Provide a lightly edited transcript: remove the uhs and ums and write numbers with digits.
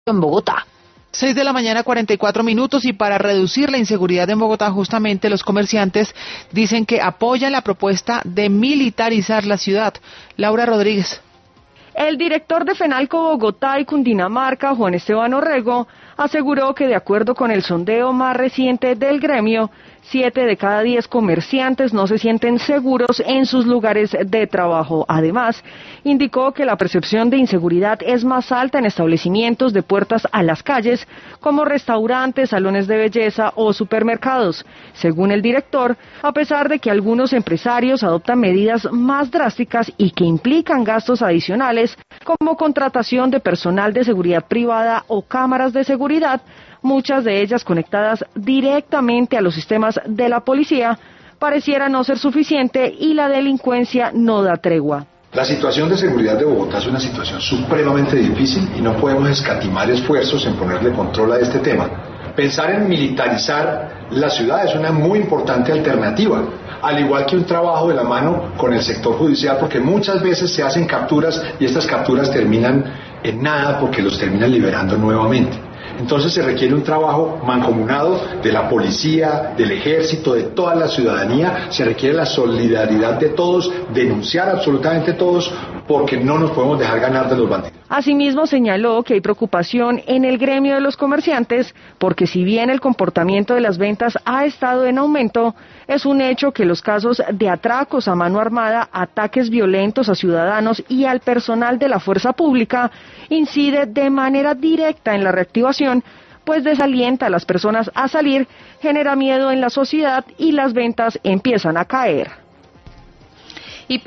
en Bogotá. 6 de la mañana, 44 minutos, y para reducir la inseguridad en Bogotá, justamente los comerciantes dicen que apoyan la propuesta de militarizar la ciudad. Laura Rodríguez. El director de FENALCO Bogotá y Cundinamarca, Juan Esteban Orrego, aseguró que de acuerdo con el sondeo más reciente del gremio, 7 de cada 10 comerciantes no se sienten seguros en sus lugares de trabajo. Además, indicó que la percepción de inseguridad es más alta en establecimientos de puertas a las calles, como restaurantes, salones de belleza o supermercados. Según el director, a pesar de que algunos empresarios adoptan medidas más drásticas y que implican gastos adicionales, como contratación de personal de seguridad privada o cámaras de seguridad, muchas de ellas conectadas directamente a los sistemas de la policía, pareciera no ser suficiente y la delincuencia no da tregua. La situación de seguridad de Bogotá es una situación supremamente difícil y no podemos escatimar esfuerzos en ponerle control a este tema. Pensar en militarizar la ciudad es una muy importante alternativa, al igual que un trabajo de la mano con el sector judicial, porque muchas veces se hacen capturas y estas capturas terminan en nada porque los terminan liberando nuevamente. Entonces se requiere un trabajo mancomunado de la policía, del ejército, de toda la ciudadanía, se requiere la solidaridad de todos, denunciar absolutamente todos, porque no nos podemos dejar ganar de los bandidos. Asimismo señaló que hay preocupación en el gremio de los comerciantes, porque si bien el comportamiento de las ventas ha estado en aumento, es un hecho que los casos de atracos a mano armada, ataques violentos a ciudadanos y al personal de la fuerza pública incide de manera directa en la reactivación, pues desalienta a las personas a salir, genera miedo en la sociedad y las ventas empiezan a caer.